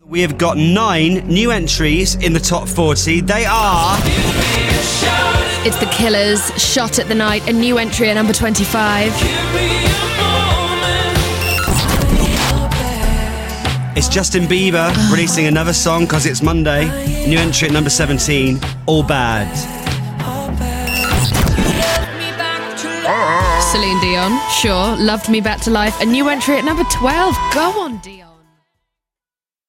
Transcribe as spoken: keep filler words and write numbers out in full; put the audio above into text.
We have got nine new entries in the top forty. They are... It's The Killers, Shot at the Night, a new entry at number twenty-five. It's Justin Bieber oh. releasing another song because it's Monday. New entry at number seventeen, All Bad. Celine Dion, sure, Loved Me Back to Life, a new entry at number twelve. Go on, Dion.